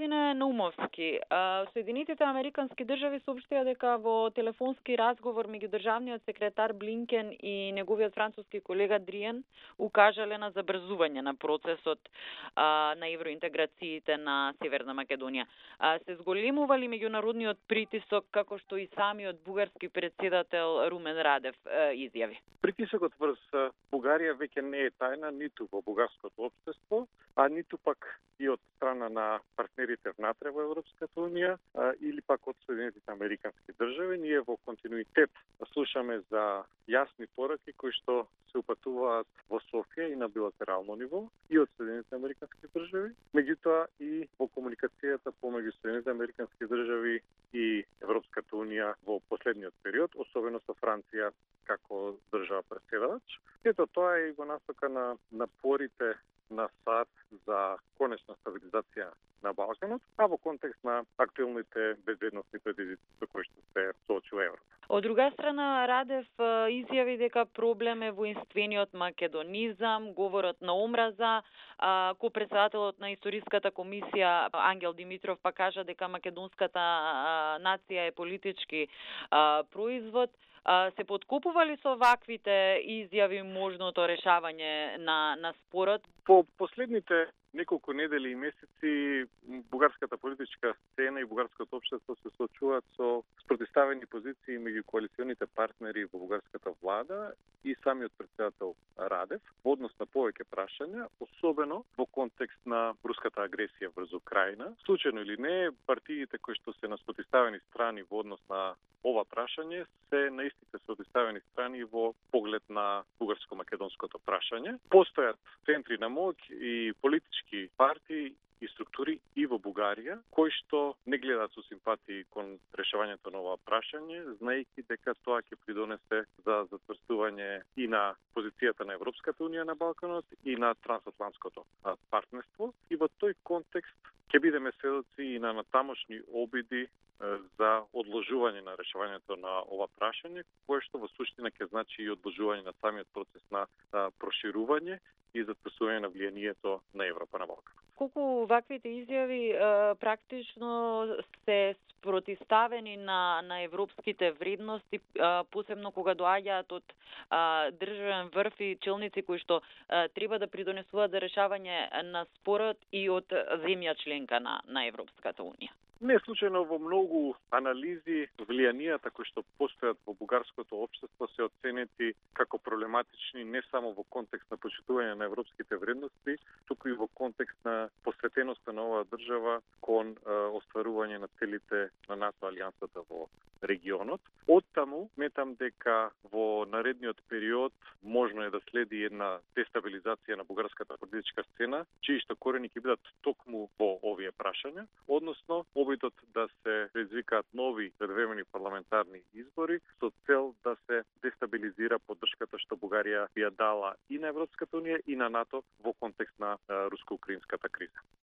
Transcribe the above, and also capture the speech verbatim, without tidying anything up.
Господине Наумовски, а, Соединетите Американски држави соопштија дека во телефонски разговор меѓу државниот секретар Блинкен и неговиот француски колега Дриен укажале на забрзување на процесот а, на евроинтеграциите на Северна Македонија. А, се зголемува ли меѓународниот притисок, како што и самиот бугарски претседател Румен Радев а, изјави? Притисокот врз Бугарија веќе не е тајна ниту во бугарското општество, а ниту пак и од страна на партнерите внатре во Европската унија а, или пак од Соединетите Американски држави. Ние во континуитет слушаме за јасни пораки кои што се упатуваат во Софија и на билатерално ниво и од Соединетите Американски држави, меѓутоа и во комуникацијата помеѓу Соединетите Американски држави и Европската унија во последниот период, особено со Франција како држава претседавач. Ето тоа е и во насока на напорите на САД за конечна стабилизација на Балканот, а во контекст на актуелните безбедносни предизвици со кои што се соочува Европа. Од друга страна, Радев изјави дека проблем е воинствениот македонизам, говорот на омраза, а, ко председателот на историската комисија Ангел Димитров па кажа дека македонската а, нација е политички а, производ. А, се подкупува ли со ваквите изјави можното решавање на, на спорот? По последните неколку недели и месеци бугарската политичка сцена и бугарското општество се соочуваат со спротивставени позиции меѓу коалиционите партнери во бугарската влада и самиот претседател Радев во однос на повеќе прашања, особено во контекст на руската агресија врз Украина. Случајно или не, партиите кои што се на спротивставени страни во однос на ова прашање се на истите спротивставени страни во поглед на бугарско-македонското прашање. Постојат центри на моќ и политички партии и структури и во Бугарија, кои што не гледаат со симпатии кон решавањето на ова прашање, знаејќи дека тоа ќе придонесе за затврстување и на позицијата на Европската унија на Балканот и на трансатлантското партнерство. И во тој контекст ќе бидеме сведоци и на натамошни обиди за одложување на решавањето на ова прашање, кое што во суштина ќе значи и одложување на самиот процес на проширување и затврстување на влијанието на Европа на Балкан. Колку ваквите изјави е, практично се спротивставени на, на европските вредности, е, посебно кога доаѓаат од е, државен врв и челници кои што е, треба да придонесуваат за решавање на спорот и од земја членка на, на Европската унија. Не случајно во многу анализи влијанијата кои што постојат во бугарското општество се оценети како проблематични не само во контекст на почитување на европските вредности, туку и во контекст на посветеноста на оваа држава кон е, остварување на целите на НАТО алијансата во регионот. Оттаму метам дека во наредниот период можно е да следи една дестабилизација на бугарската политичка сцена, чии што корени ќе бидат токму во овие прашања, односно обидот да се предизвикаат нови предвремени парламентарни избори со цел да се дестабилизира поддршката што Бугарија ја дала и на Европската унија и на НАТО во контекст на руско-украинската криза.